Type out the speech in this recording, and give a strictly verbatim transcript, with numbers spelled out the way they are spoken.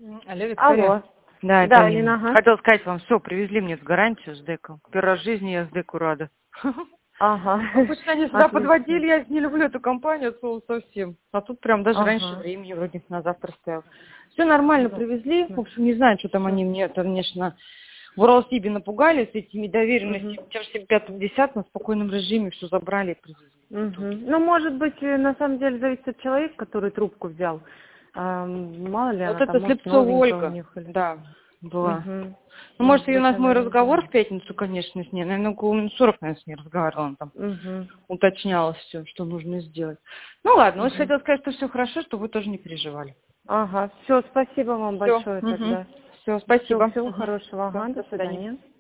М, Алло, Виктория. Алло. Да, это Да, Алина. Алина, ага. Хотела сказать вам, все, привезли мне с гарантию, с деком. Первый раз в жизни я с деку рада. Ага. Обычно они сюда Отлично. подводили, я не люблю эту компанию от слова совсем. А тут прям даже раньше Ага. времени вроде на завтра стоял. Все нормально Да. привезли. В общем, не знаю, что там они мне, конечно, в Уралсибе напугали с этими доверенностями. Мгм. Тем, что пятьдесят пятьдесят на спокойном режиме все забрали и привезли. В итоге. Мгм. Ну, может быть, э, на самом деле зависит от человека, который трубку взял. А, мало ли, Вот она там, это может, Слепцова новенькая у Ольга, них. Или... да, была. Мгм. Ну, может, Может и у быть, нас мой она не разговор знает. в пятницу, конечно, с ней. Наверное, около минут сорок, наверное, с ней разговаривала. Она там Угу. уточняла все, что нужно сделать. Ну, ладно, очень Угу. хотела сказать, что все хорошо, что вы тоже не переживали. Ага, все, спасибо вам Все. большое Угу. тогда. Все, Все, спасибо. всего Угу. хорошего. Всё, Ага, до до свидания. свидания.